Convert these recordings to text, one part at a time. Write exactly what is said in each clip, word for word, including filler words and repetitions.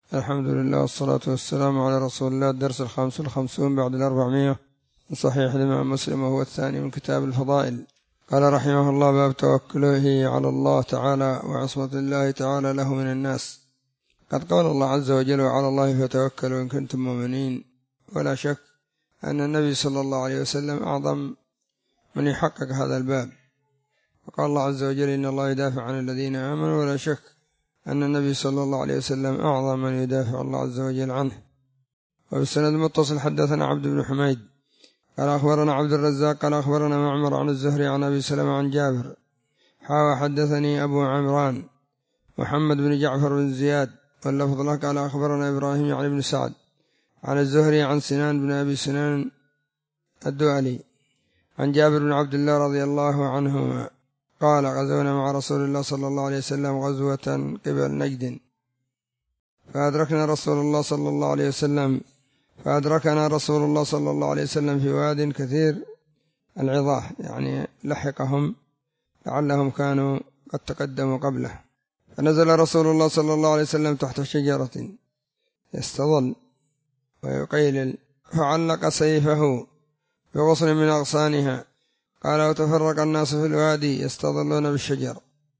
الحمد لله والصلاة والسلام على رسول الله. الدرس الخامس والخمسون بعد الأربعمائة من صحيح الإمام مسلم، وهو الثاني من كتاب الفضائل. قال رحمه الله: باب توكله على الله تعالى وعصمة الله تعالى له من الناس. قد قال الله عز وجل: وعلى الله فتوكلوا إن كنتم مؤمنين. ولا شك أن النبي صلى الله عليه وسلم أعظم من يحقق هذا الباب. وقال الله عز وجل: إن الله يدافع عن الذين آمنوا. ولا شك أن النبي صلى الله عليه وسلم أعظم من يدافع الله عز وجل عنه. وبالسند المتصل حدثنا عبد بن حميد قال أخبرنا عبد الرزاق قال أخبرنا معمر عن الزهري عن أبي سلمة عن جابر حاوى حدثني أبو عمران محمد بن جعفر بن زياد واللفظ له قال أخبرنا إبراهيم يعني بن سعد عن الزهري عن سنان بن أبي سنان الدؤلي عن جابر بن عبد الله رضي الله عنهما قال: غزونا مع رسول الله صلى الله عليه وسلم غزوة قبل نجد، فأدركنا رسول الله صلى الله عليه وسلم فأدركنا رسول الله صلى الله عليه وسلم في واد كثير العظاه، يعني لحقهم لعلهم كانوا قد تقدموا قبله. فنزل رسول الله صلى الله عليه وسلم تحت شجرة يستظل ويقيلل، فعلق سيفه بغصن من أغصانها. قال: وتفرق الناس في الوادي يستظلون بالشجر.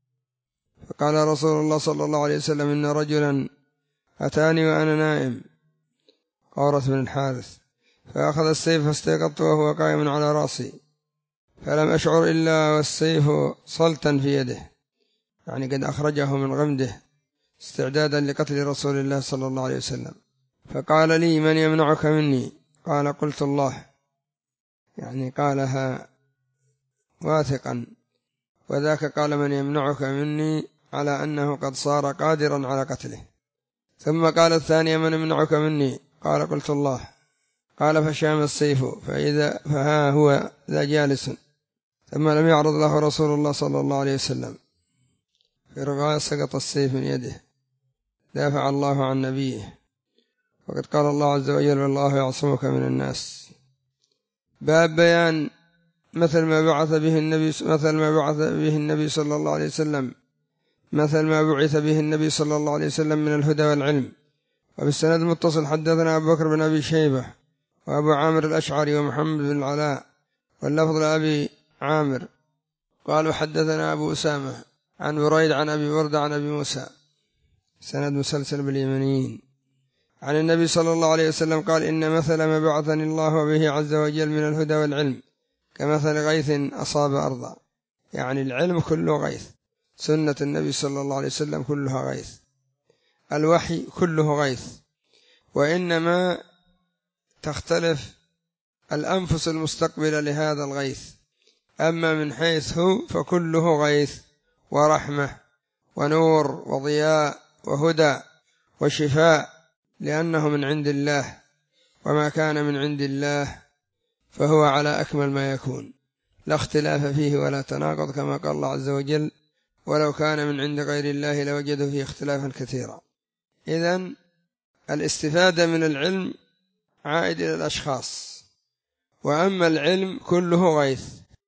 فقال رسول الله صلى الله عليه وسلم: إن رجلا أتاني وأنا نائم، قورة بن الحارث، فأخذ السيف فاستيقظت وهو قائم على رأسي، فلم أشعر إلا والسيف صلتا في يده، يعني قد أخرجه من غمده استعدادا لقتل رسول الله صلى الله عليه وسلم. فقال لي: من يمنعك مني؟ قال: قلت الله، يعني قالها واثقا. وذاك قال: من يمنعك مني، على أنه قد صار قادرا على قتله. ثم قال الثاني: من يمنعك مني؟ قال: قلت الله. قال: فشام السيف فإذا فها هو ذا جالس. ثم لم يعرض له رسول الله صلى الله عليه وسلم، في رواية سقط السيف من يده، دافع الله عن نبيه. وقد قال الله عز وجل: والله يعصمك من الناس. باب بيان مثل ما بعث به النبي مثل ما بعث به النبي صلى الله عليه وسلم مثل ما بعث به النبي صلى الله عليه وسلم من الهدى والعلم. وبالسند المتصل حدثنا أبو بكر بن أبي شيبة وأبو عامر الأشعري ومحمد بن العلاء واللفظ لأبي عامر قالوا: حدثنا أبو أسامة عن بريد عن أبي بردة عن أبي موسى، سند مسلسل باليمنيين، عن النبي صلى الله عليه وسلم قال: إن مثل ما بعثني الله به عز وجل من الهدى والعلم كمثل غيث أصاب أرضا، يعني العلم كله غيث، سنة النبي صلى الله عليه وسلم كلها غيث، الوحي كله غيث، وإنما تختلف الأنفس المستقبلة لهذا الغيث. أما من حيث هو فكله غيث ورحمة ونور وضياء وهدى وشفاء، لأنه من عند الله، وما كان من عند الله فهو على أكمل ما يكون، لا اختلاف فيه ولا تناقض، كما قال الله عز وجل: ولو كان من عند غير الله لوجدوا فيه اختلافا كثيرا. إذن الاستفادة من العلم عائد إلى الأشخاص، وأما العلم كله غيث.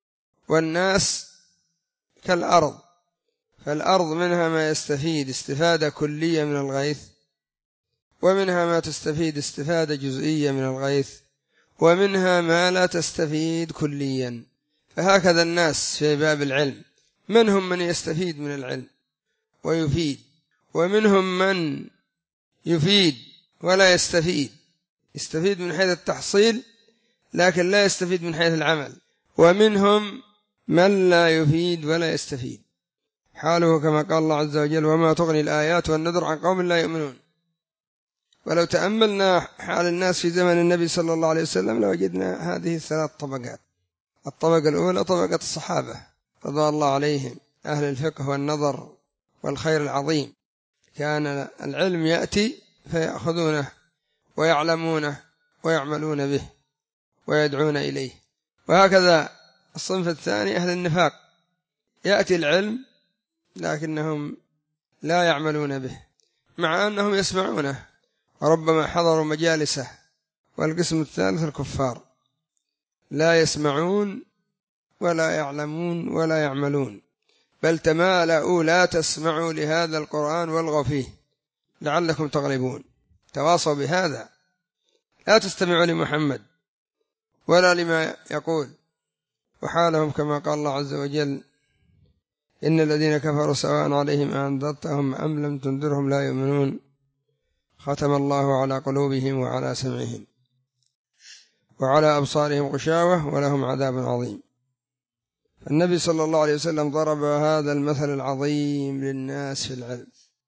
والناس كالأرض، فالأرض منها ما يستفيد استفادة كلية من الغيث، ومنها ما تستفيد استفادة جزئية من الغيث، ومنها ما لا تستفيد كليا. فهكذا الناس في باب العلم، منهم من يستفيد من العلم ويفيد، ومنهم من يفيد ولا يستفيد، يستفيد من حيث التحصيل لكن لا يستفيد من حيث العمل، ومنهم من لا يفيد ولا يستفيد، حاله كما قال الله عز وجل: وما تغني الآيات والنذر عن قوم لا يؤمنون. ولو تأملنا حال الناس في زمن النبي صلى الله عليه وسلم لوجدنا هذه الثلاث طبقات. الطبقة الأولى طبقة الصحابة رضي الله عليهم، أهل الفقه والنظر والخير العظيم، كان العلم يأتي فيأخذونه ويعلمونه ويعملون به ويدعون إليه. وهكذا الصنف الثاني أهل النفاق، يأتي العلم لكنهم لا يعملون به، مع أنهم يسمعونه وربما حضروا مجالسه. والقسم الثالث الكفار، لا يسمعون ولا يعلمون ولا يعملون، بل تمالؤوا لا تسمعوا لهذا القرآن والغوا فيه، لعلكم تغلبون. تواصوا بهذا، لا تستمعوا لمحمد ولا لما يقول، وحالهم كما قال الله عز وجل: إن الذين كفروا سواء عليهم أنذرتهم أم لم تنذرهم لا يؤمنون ختم الله على قلوبهم وعلى سمعهم وعلى أبصارهم غشاوة ولهم عذاب عظيم. النبي صلى الله عليه وسلم ضرب هذا المثل العظيم للناس في العلم،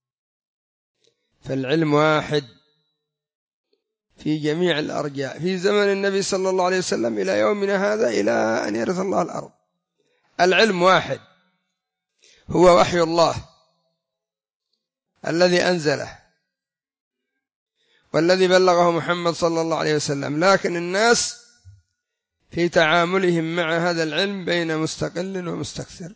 فالعلم واحد في جميع الأرجاء في زمن النبي صلى الله عليه وسلم إلى يومنا هذا، إلى أن يرث الله الأرض. العلم واحد، هو وحي الله الذي أنزله والذي بلغه محمد صلى الله عليه وسلم، لكن الناس في تعاملهم مع هذا العلم بين مستقل ومستكثر.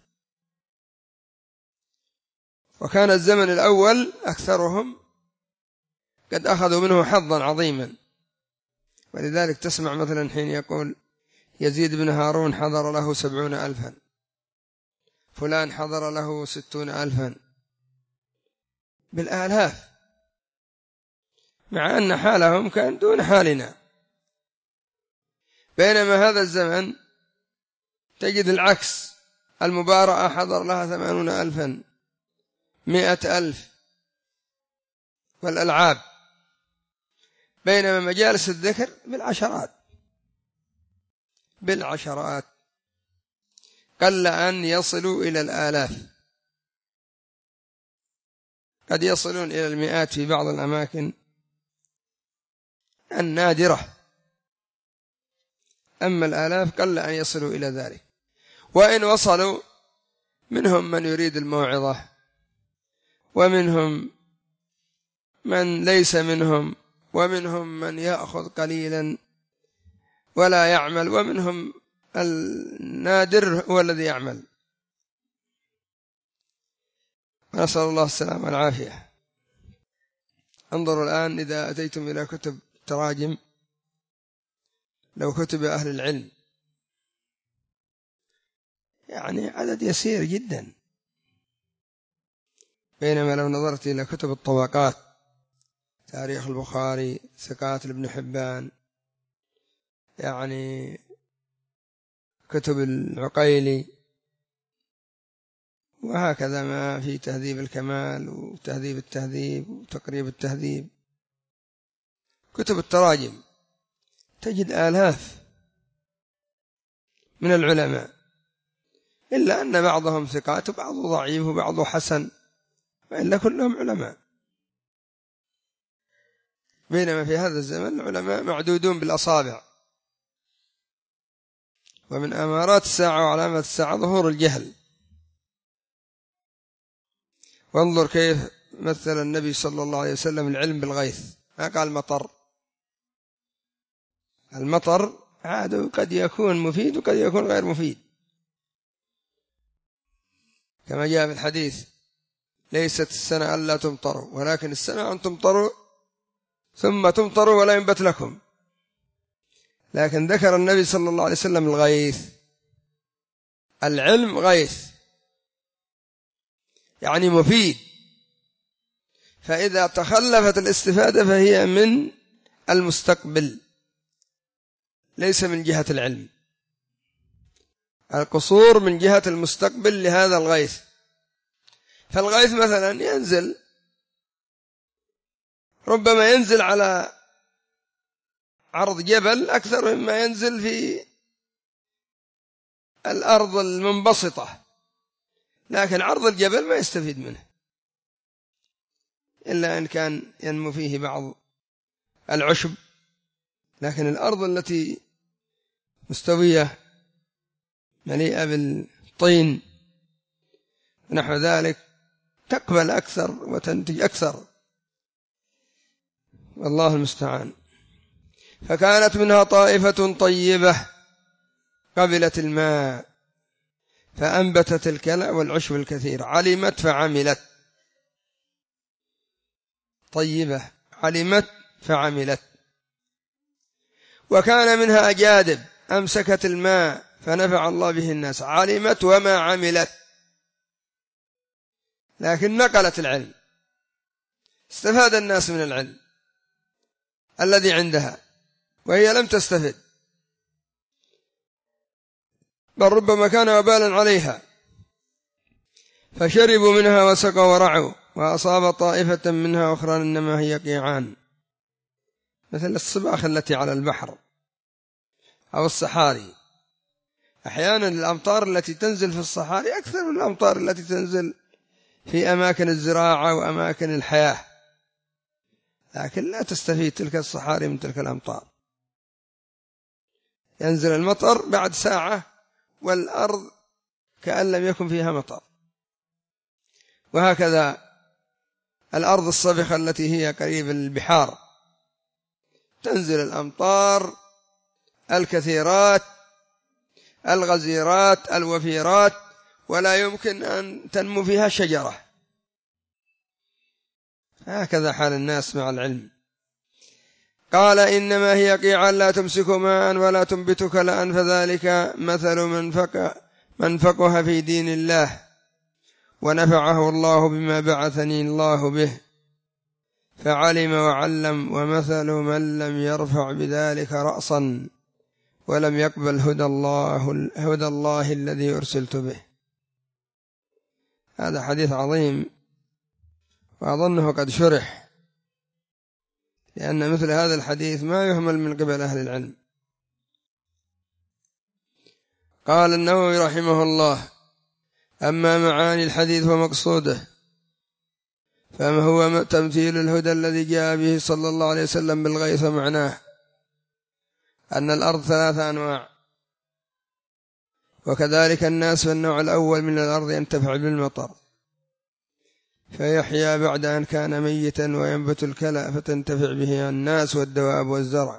وكان الزمن الأول أكثرهم قد أخذوا منه حظا عظيما، ولذلك تسمع مثلا حين يقول يزيد بن هارون حضر له سبعون ألفا، فلان حضر له ستون ألفا، بالآلاف، مع أن حالهم كان دون حالنا. بينما هذا الزمن تجد العكس، المبارأة حضر لها ثمانون ألفا، مئة ألف، والألعاب، بينما مجالس الذكر بالعشرات بالعشرات قل أن يصلوا إلى الآلاف، قد يصلون إلى المئات في بعض الأماكن النادرة، أما الآلاف قل أن يصلوا إلى ذلك. وإن وصلوا منهم من يريد الموعظة، ومنهم من ليس منهم، ومنهم من يأخذ قليلا ولا يعمل، ومنهم النادر هو الذي يعمل. نسأل الله السلامة والعافية. انظروا الآن إذا أتيتم إلى كتب تراجم، لو كتب أهل العلم يعني عدد يسير جدا، بينما لو نظرت إلى كتب الطبقات، تاريخ البخاري، ثقات لابن حبان، يعني كتب العقيلي، وهكذا ما في تهذيب الكمال وتهذيب التهذيب وتقريب التهذيب، كتب التراجم تجد آلاف من العلماء، إلا أن بعضهم ثقات وبعضه ضعيف وبعضه حسن، وإلا كلهم علماء. بينما في هذا الزمن العلماء معدودون بالأصابع. ومن أمارات الساعة وعلامات الساعة ظهور الجهل. وانظر كيف مثل النبي صلى الله عليه وسلم العلم بالغيث، ما قال مطر. المطر عاد قد يكون مفيد وقد يكون غير مفيد، كما جاء في الحديث: ليست السنة ألا تمطروا، ولكن السنة أن تمطروا ثم تمطروا ولا ينبت لكم. لكن ذكر النبي صلى الله عليه وسلم الغيث. العلم غيث، يعني مفيد، فإذا تخلفت الاستفادة فهي من المستقبل ليس من جهة العلم. القصور من جهة المستقبل لهذا الغيث. فالغيث مثلا ينزل، ربما ينزل على عرض جبل أكثر مما ينزل في الأرض المنبسطة، لكن عرض الجبل ما يستفيد منه إلا أن كان ينمو فيه بعض العشب، لكن الأرض التي مستوية مليئة بالطين ونحو ذلك تقبل أكثر وتنتج أكثر، والله المستعان. فكانت منها طائفة طيبة قبلت الماء فأنبتت الكلأ والعشب الكثير، علمت فعملت. طيبة، علمت فعملت. وكان منها أجادب أمسكت الماء فنفع الله به الناس، علمت وما عملت، لكن نقلت العلم، استفاد الناس من العلم الذي عندها وهي لم تستفد، بل ربما كان وبالا عليها، فشربوا منها وسقوا ورعوا، وأصاب طائفة منها أخرى إنما هي قيعان، مثل الصباخ التي على البحر أو الصحاري. أحيانا الأمطار التي تنزل في الصحاري أكثر من الأمطار التي تنزل في أماكن الزراعة وأماكن الحياة، لكن لا تستفيد تلك الصحاري من تلك الأمطار. ينزل المطر بعد ساعة والأرض كأن لم يكن فيها مطر. وهكذا الأرض الصبخة التي هي قريب البحار تنزل الأمطار الكثيرات الغزيرات الوفيرات ولا يمكن أن تنمو فيها شجرة. هكذا حال الناس مع العلم. قال إنما هي قيعا لا تمسك ماء ولا تنبت كلأ، فذلك مثل من فقه, من فقه في دين الله ونفعه الله بما بعثني الله به فعلم وعلم، ومثل من لم يرفع بذلك رأسا ولم يقبل هدى الله, هدى الله الذي أرسلت به. هذا حديث عظيم وأظنه قد شرح، لأن مثل هذا الحديث ما يهمل من قبل أهل العلم. قال النووي رحمه الله: أما معاني الحديث ومقصوده فما هو تمثيل الهدى الذي جاء به صلى الله عليه وسلم بالغيث، معناه أن الأرض ثلاثة أنواع، وكذلك الناس، فالنوع الأول من الأرض ينتفع بالمطر فيحيا بعد أن كان ميتا، وينبت الكلأ فتنتفع به الناس والدواب والزرع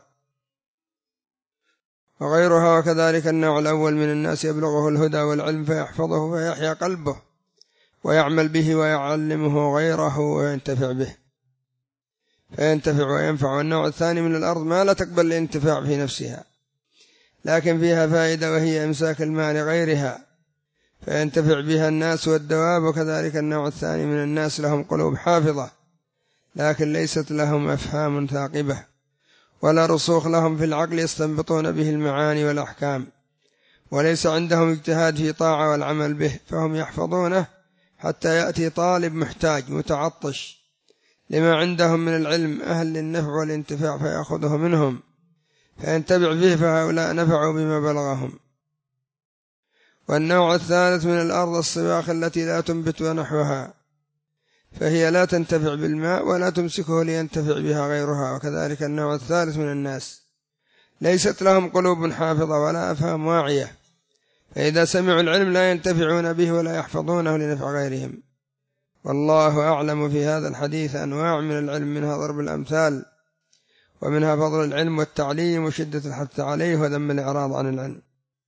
وغيرها. وكذلك النوع الأول من الناس يبلغه الهدى والعلم فيحفظه فيحيا قلبه ويعمل به ويعلمه غيره وينتفع به فينتفع وينفع. والنوع الثاني من الأرض ما لا تقبل الانتفاع في نفسها لكن فيها فائدة، وهي إمساك المال غيرها فينتفع بها الناس والدواب. وكذلك النوع الثاني من الناس لهم قلوب حافظة لكن ليست لهم أفهام ثاقبة ولا رسوخ لهم في العقل يستنبطون به المعاني والأحكام، وليس عندهم اجتهاد في طاعة والعمل به، فهم يحفظونه حتى يأتي طالب محتاج متعطش لما عندهم من العلم أهل للنفع والانتفاع فيأخذه منهم فينتفع به، فهؤلاء نفعوا بما بلغهم. والنوع الثالث من الأرض الصباخ التي لا تنبت ونحوها، فهي لا تنتفع بالماء ولا تمسكه لينتفع بها غيرها. وكذلك النوع الثالث من الناس ليست لهم قلوب حافظة ولا أفهام واعية، فإذا سمعوا العلم لا ينتفعون به ولا يحفظونه لنفع غيرهم. والله أعلم. في هذا الحديث أنواع من العلم، منها ضرب الأمثال، ومنها فضل العلم والتعليم وشدة الحث عليه وذم الإعراض عن العلم.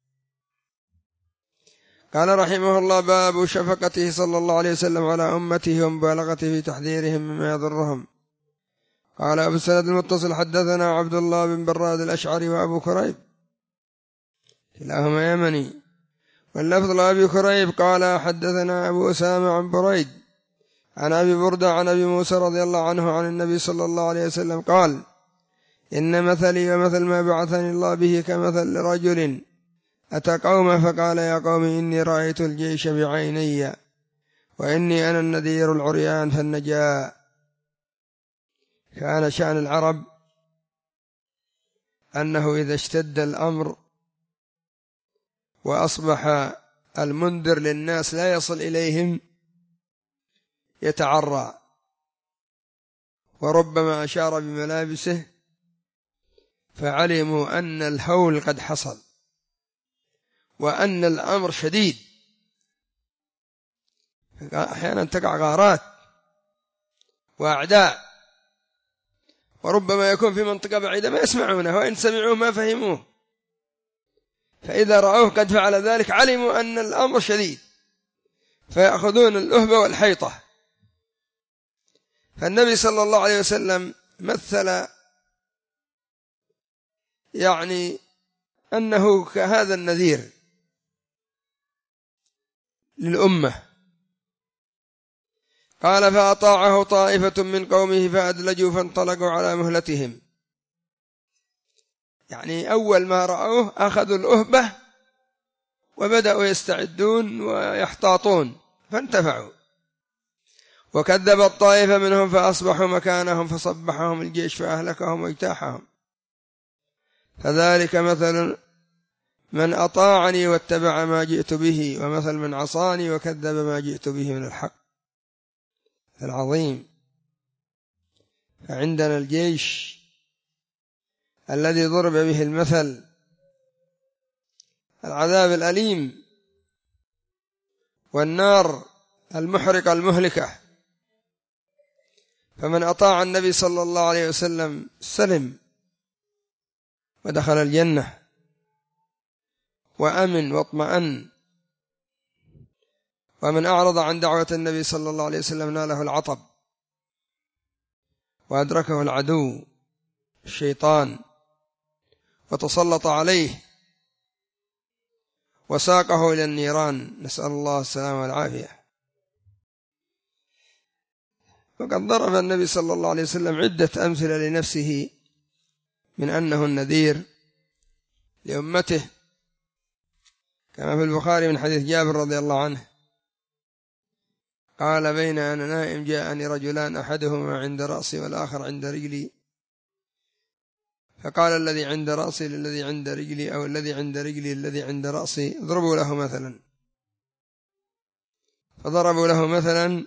قال رحمه الله: باب شفقته صلى الله عليه وسلم على أمته ومبالغته في تحذيرهم مما يضرهم. قال أبو السند المتصل: حدثنا عبد الله بن براد الأشعري وأبو كريب كلاهما يمني، واللفظ لأبي كريب قال حدثنا أبو أسامة عن بريد عن أبي بردة عن أبي موسى رضي الله عنه عن النبي صلى الله عليه وسلم قال: إن مثلي ومثل ما بعثني الله به كمثل رجل أتى قومه فقال: يا قوم إني رأيت الجيش بعيني وإني أنا النذير العريان فالنجاة. كان شأن العرب أنه إذا اشتد الأمر وأصبح المنذر للناس لا يصل إليهم يتعرى، وربما أشار بملابسه فعلموا أن الهول قد حصل وأن الأمر شديد. أحيانا تقع غارات وأعداء، وربما يكون في منطقة بعيدة ما يسمعونه، وإن سمعوه ما فهموه، فإذا رأوه قد فعل ذلك علموا أن الأمر شديد فيأخذون الأهبة والحيطة. فالنبي صلى الله عليه وسلم مثل يعني أنه كهذا النذير للأمة، قال فأطاعه طائفة من قومه فأدلجوا فانطلقوا على مهلتهم. يعني أول ما رأوه أخذوا الأهبة وبدأوا يستعدون ويحتاطون فانتفعوا. وكذب الطائفة منهم فأصبحوا مكانهم فصبحهم الجيش فأهلكهم واجتاحهم. فذلك مثل من أطاعني واتبع ما جئت به، ومثل من عصاني وكذب ما جئت به من الحق العظيم. فعندنا الجيش الذي ضرب به المثل، العذاب الأليم والنار المحرقة المهلكة. فمن أطاع النبي صلى الله عليه وسلم سلم ودخل الجنة وأمن واطمأن، ومن أعرض عن دعوة النبي صلى الله عليه وسلم ناله العطب وأدركه العدو الشيطان وتسلط عليه وساقه إلى النيران، نسأل الله السلامة والعافية. وقد ضرب النبي صلى الله عليه وسلم عدة أمثلة لنفسه من أنه النذير لأمته، كما في البخاري من حديث جابر رضي الله عنه قال بين أنا نائم جاءني رجلان أحدهما عند رأسي والآخر عند رجلي، فقال الذي عند رأسي للذي عند رجلي أو الذي عند رجلي الذي عند رأسي اضربوا له مثلا. فضربوا له مثلا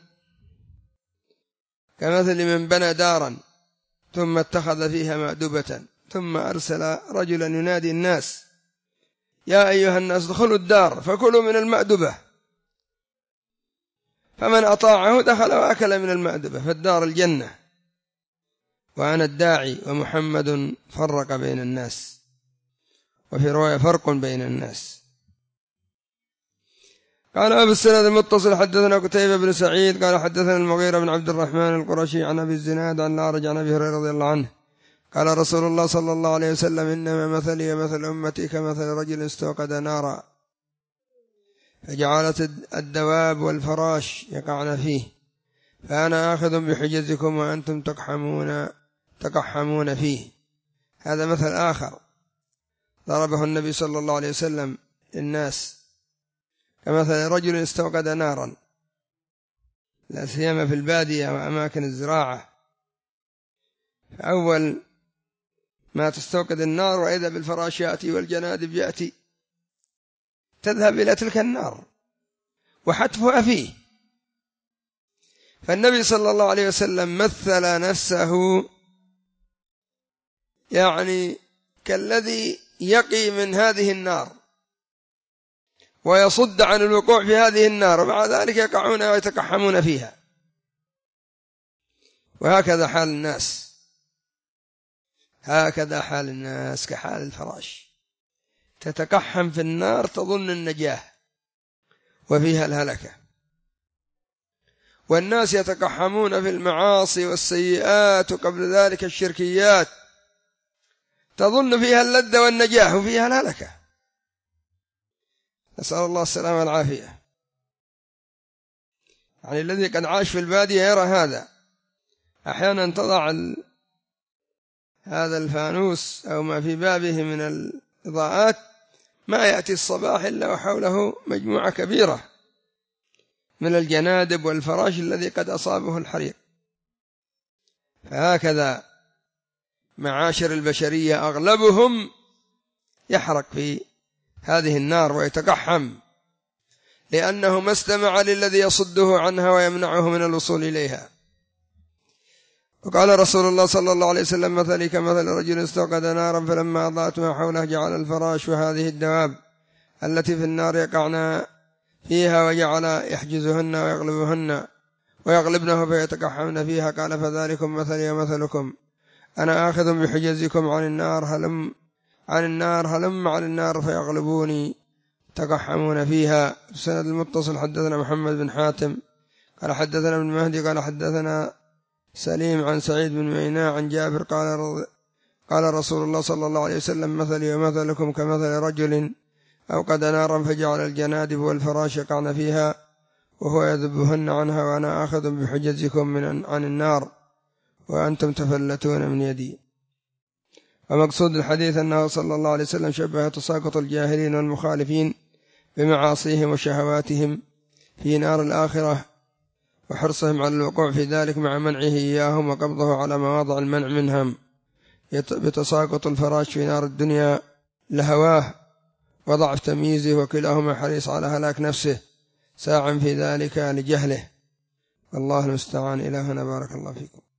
كمثل من بنى دارا ثم اتخذ فيها مأدبة ثم أرسل رجلا ينادي الناس يا أيها الناس ادخلوا الدار فكلوا من المأدبة، فمن أطاعه دخل وأكل من المأدبة، فالدار الجنة وأنا الداعي ومحمد فرق بين الناس، وفي رواية فرق بين الناس. قال أبو السند المتصل حدثنا قتيبة بن سعيد قال حدثنا المغيرة بن عبد الرحمن القرشي عن أبي الزناد عن الأعرج عن أبي هريرة رضي الله عنه قال رسول الله صلى الله عليه وسلم إنما مثلي مثل أمتي كمثل رجل استوقد نارا فجعلت الدواب والفراش يقعن فيه، فأنا آخذ بحجزكم وأنتم تقحمون تقحمون فيه. هذا مثل آخر ضربه النبي صلى الله عليه وسلم للناس كمثل رجل استوقد نارا، لا سيما في البادية وأماكن الزراعة. فأول ما تستوقد النار وإذا بالفراش يأتي والجنادب يأتي تذهب إلى تلك النار وحتفها فيه. فالنبي صلى الله عليه وسلم مثل نفسه يعني كالذي يقي من هذه النار ويصد عن الوقوع في هذه النار، ومع ذلك يقعون ويتقحمون فيها. وهكذا حال الناس، هكذا حال الناس كحال الفراش، تتقحم في النار تظن النجاة وفيها الهلكة، والناس يتقحمون في المعاصي والسيئات وقبل ذلك الشركيات تظن فيها اللذة والنجاة وفيها الهلكة، نسأل الله السلامة والعافية. يعني الذي قد عاش في البادية يرى هذا، أحيانا تضع هذا الفانوس أو ما في بابه من الإضاءات ما يأتي الصباح إلا وحوله مجموعة كبيرة من الجنادب والفراش الذي قد أصابه الحريق. فهكذا معاشر البشرية أغلبهم يحرق في هذه النار ويتقحم، لأنه ما استمع للذي يصده عنها ويمنعه من الوصول إليها. وقال رسول الله صلى الله عليه وسلم مثلي كمثل رجل استوقد نارا فلما أضاءت ما حوله جعل الفراش وهذه الدواب التي في النار يقعن فيها وجعل يحجزهن ويغلبهن ويغلبنه فيتقحمن فيها. قال فذلكم مثلي ومثلكم، أنا آخذ بحجزكم عن النار هلم عن النار هلم عن النار فيغلبوني تقحمون فيها. السند المتصل حدثنا محمد بن حاتم قال حدثنا ابن مهدي قال حدثنا سليم عن سعيد بن ميناء عن جابر قال قال رسول الله صلى الله عليه وسلم مثلي ومثلكم كمثل رجل أوقد نارا فجعل الجنادب والفراش يقعن فيها وهو يذبهن عنها وأنا آخذ بحجزكم من عن النار وأنتم تفلتون من يدي. ومقصود الحديث أنه صلى الله عليه وسلم شبه تساقط الجاهلين والمخالفين بمعاصيهم وشهواتهم في نار الآخرة وحرصهم على الوقوع في ذلك مع منعه إياهم وقبضه على مواضع المنع منهم بتساقط الفراش في نار الدنيا لهواه وضعف تمييزه، وكلاهما حريص على هلاك نفسه ساعا في ذلك لجهله. الله المستعان. إلى هنا بارك الله فيكم.